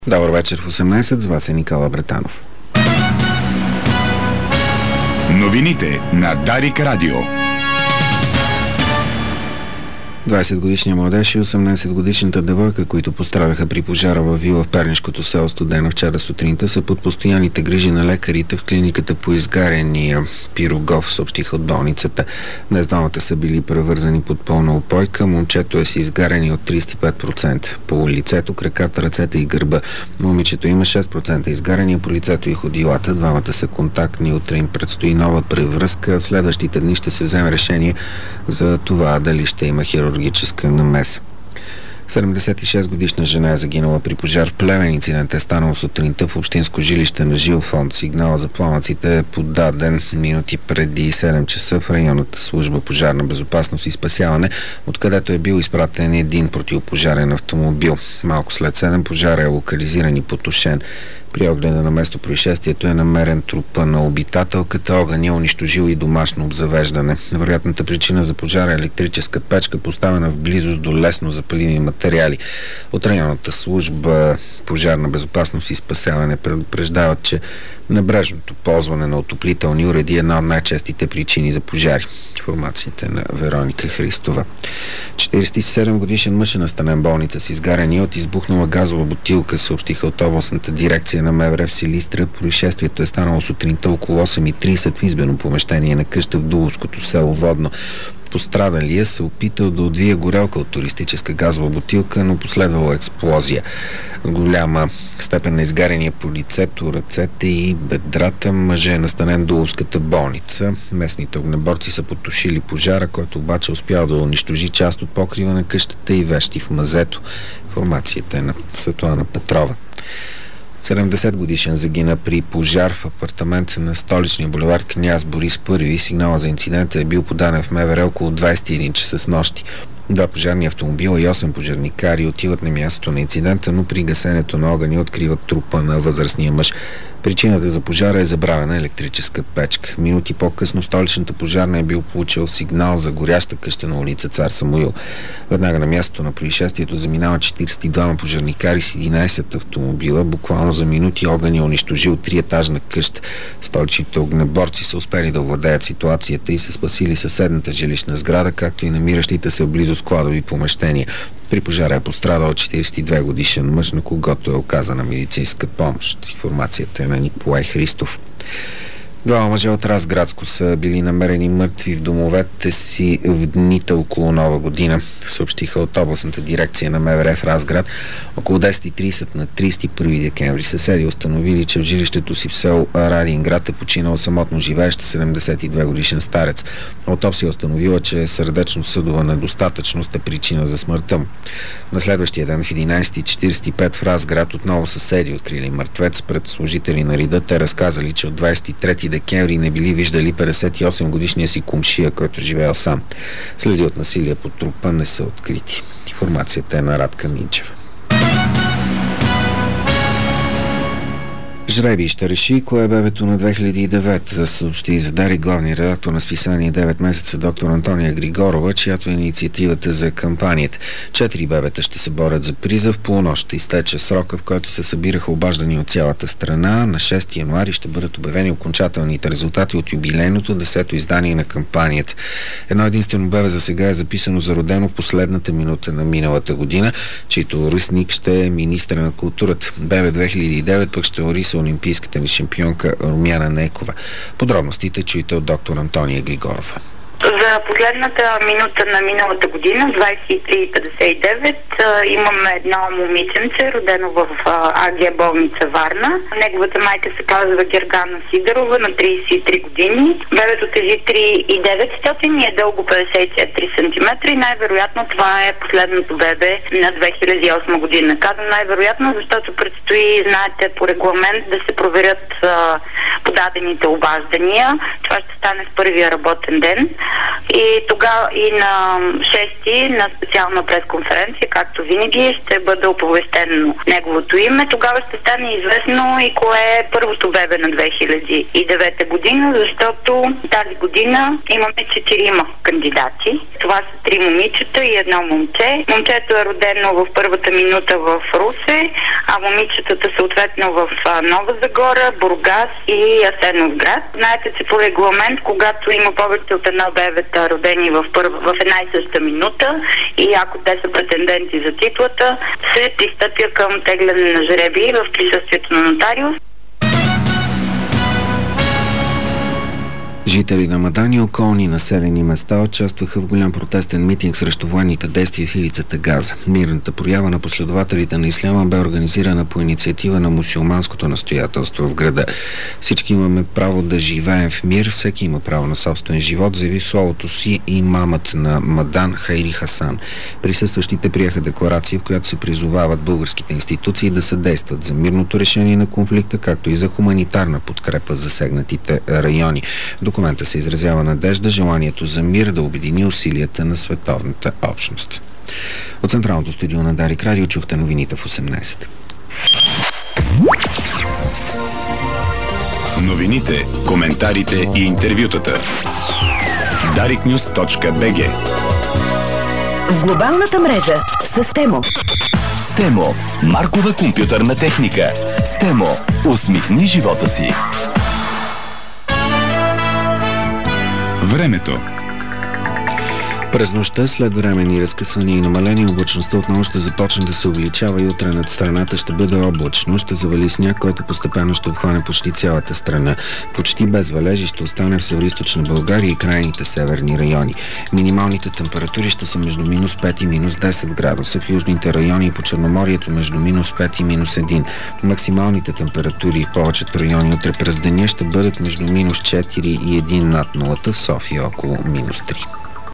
Добър вечер в 18, с вас е Никола Бретанов. Новините на Дарик Радио. 20-годишният младеж и 18-годишната девойка, които пострадаха при пожара във вила в пернишкото село Студена вчера сутринта, са под постоянните грижи на лекарите в клиниката по изгаряния Пирогов, съобщиха от болницата. Днес двамата са били превързани под пълна упойка. Момчето е с изгаряни от 35% по лицето, краката, ръцете и гърба. Момичето има 6% изгаряния по лицето и ходилата. Двамата са контактни. Утре им предстои нова превръзка. В следващите дни ще се вземе решение за това дали ще има хирургическа намеса. 76-годишна жена е загинала при пожар в Плевен. Инцидент е станал сутринта в общинско жилище на Жилфонд. Сигнала за пламъците е подаден минути преди 7 часа в районната служба пожарна безопасност и спасяване, откъдето е бил изпратен един противопожарен автомобил. Малко след 7 пожара е локализиран и потушен. При огледа на место происшествието е намерен трупа на обитателката. Огън е унищожил и домашно обзавеждане. Вероятната причина за пожара е електрическа печка, поставена в близост до лесно запалими материали. От районната служба пожарна безопасност и спасяване предупреждават, че небрежното ползване на отоплителни уреди е една от най-честите причини за пожари. Информацията на Вероника Христова. 47-годишен мъж е настанен в болница с изгаряния от избухнала газова бутилка, съобщиха от областната дирекция на МВР в Силистра. Происшествието е станало сутринта около 8:30 в избено помещение на къща в Дуловското село Водно. Пострадалия се опитал да отвие горелка от туристическа газова бутилка, но последвала експлозия. Голяма степен на изгаряния по лицето, ръцете и бедрата. Мъже е настанен в Дуловската болница. Местните огнеборци са потушили пожара, който обаче успял да унищожи част от покрива на къщата и вещи в мазето. Информацията е на Светлана Петрова. 70-годишен загина при пожар в апартамент на столичния булевард Княз Борис I. Сигнала за инцидента е бил подаден в МВР около 21 часа с нощи. 2 пожарни автомобила и 8 пожарникари отиват на мястото на инцидента, но при гасенето на огъня откриват трупа на възрастния мъж. Причината за пожара е забравена електрическа печка. Минути по-късно столичната пожарна е бил получил сигнал за горяща къща на улица Цар Самуил. Веднага на мястото на происшествието заминава 42 пожарникари с 11 автомобила. Буквално за минути огън е унищожил 3-етажна къща. Столичните огнеборци са успели да овладеят ситуацията и са спасили съседната жилищна сграда, както и намиращите се близо складови помещения. При пожара е пострадал 42 годишен мъж, на когото е оказана медицинска помощ. Информацията е на Николай Христов. 2 мъже от Разградско са били намерени мъртви в домовете си в дните около Нова година, съобщиха от областната дирекция на МВР в Разград. Около 10:30 на 31 декември съседи установили, че в жилището си в село Радинград е починал самотно живеещ 72 годишен старец. Аутопсия установила, че сърдечно-съдова недостатъчност е причина за смъртта му. На следващия ден в 11:45 в Разград отново съседи открили мъртвец. Пред служители на рида те разказали, че от 23 декември не били виждали 58-годишния си кумшия, който живеел сам. Следи от насилие по трупа не са открити. Информацията е на Радка Минчева. Жребий ще реши кое е бебето на 2009, съобщи за Дарик главния редактор на списание 9 месеца доктор Антония Григорова, чиято е инициативата за кампанията. 4 бебета ще се борят за приза. В полунощ ще изтече срока, в който се събираха обаждани от цялата страна. На 6 януари ще бъдат обявени окончателните резултати от юбилейното 10-то издание на кампанията. Едно единствено бебе за сега е записано за родено в последната минута на миналата година, чийто ръстник ще е министър на културата. Бебе 2009 пък ще ориса олимпийската ни шампионка Румяна Некова. Подробностите чуйте от доктор Антония Григорова. За последната минута на миналата година, 23:59, имаме едно момиченце, родено в АГ болница Варна. Неговата майка се казва Гергана Сидорова, на 33 години. Бебето тежи 3,900 и е дълго 54 см и най-вероятно това е последното бебе на 2008 година. Казвам най-вероятно, защото предстои, знаете, по регламент да се проверят подадените обаждания. Това ще стане в първия работен ден. И тогава и на 6-ти на специална пресконференция, както винаги, ще бъде оповестено неговото име. Тогава ще стане известно и кое е първото бебе на 2009 година, защото тази година имаме 4 кандидати. Това са 3 момичета и 1 момче. Момчето е родено в първата минута в Русе, а момичетата съответно в Нова Загора, Бургас и Асеновград. Знаете, че по регламент, когато има повече от едно бебета родени в една и съща минута и ако те са претенденти за титлата, се пристъпя към тегляне на жребий в присъствието на нотариус. Жители на Мадан и околни населени места участваха в голям протестен митинг срещу военните действия в ивицата Газа. Мирната проява на последователите на исляма бе организирана по инициатива на мюсюлманското настоятелство в града. Всички имаме право да живеем в мир, всеки има право на собствен живот, заяви словото си имамът на Мадан Хайри Хасан. Присъстващите приеха декларация, в която се призовават българските институции да съдействат за мирното решение на конфликта, както и за хуманитарна подкрепа за засегнатите райони. Документа се изразява надежда, желанието за мир да обедини усилията на световната общност. От Централното студио на Дарик Радио чухте новините в 18. Новините, коментарите и интервютата. dariknews.bg. В глобалната мрежа с Темо. Стемо. Маркова компютърна техника. Стемо. Усмихни живота си. Времето. През нощта, след временни разкъсвания и намаление, облачността отново ще започне да се увеличава и утре над страната ще бъде облачно. Ще завали сняг, който постепенно ще обхване почти цялата страна. Почти без валежи ще остане в североизточна България и крайните северни райони. Минималните температури ще са между минус 5 и минус 10 градуса. В южните райони и по Черноморието между минус 5 и минус 1. Максималните температури в повечето райони утре през деня ще бъдат между минус 4 и 1 над нулата, в София около минус 3.